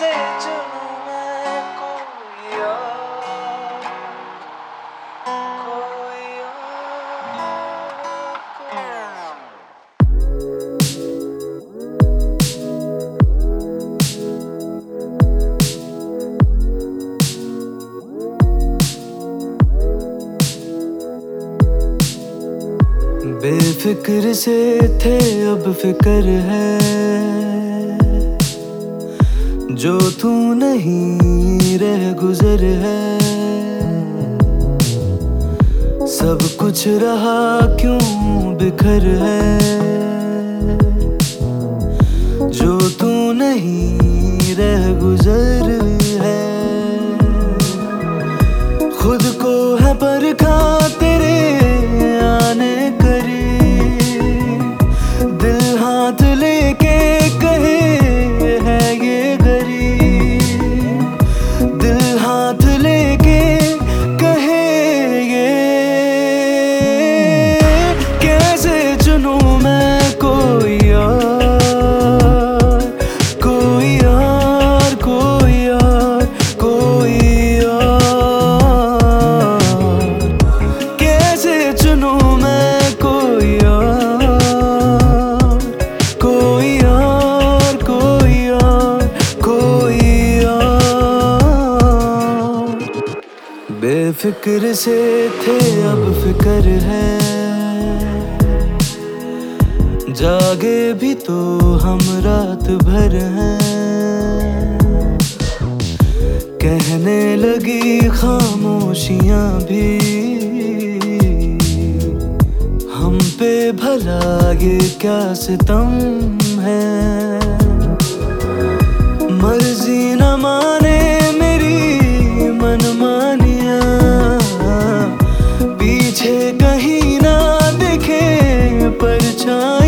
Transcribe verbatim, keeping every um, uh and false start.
कैसे चुनूं मैं कोई और, कोई और। बेफिक्र से थे अब फिक्र है, जो तू नहीं रह गुजर है। सब कुछ रहा क्यों बिखर है, जो तू नहीं रह गुजर है। खुद को है परखा तेरे आने करीब, दिल हाथ लेके कहे है ये गरीब, दिल हाथ लेके कहे ये। कैसे चुनूं मैं कोई और, कोई और, कोई और, कोई और। कैसे चुनूं मैं कोई और, कोई और, कोई और, कोई और। बेफिक्र से थे अब फिक्र है, जागे भी तो हम रात भर हैं। कहने लगी खामोशियां भी, हम पे भला ये क्या सितम है। मर्जी न माने मेरी मनमानियां, पीछे कहीं ना दिखे परछाई।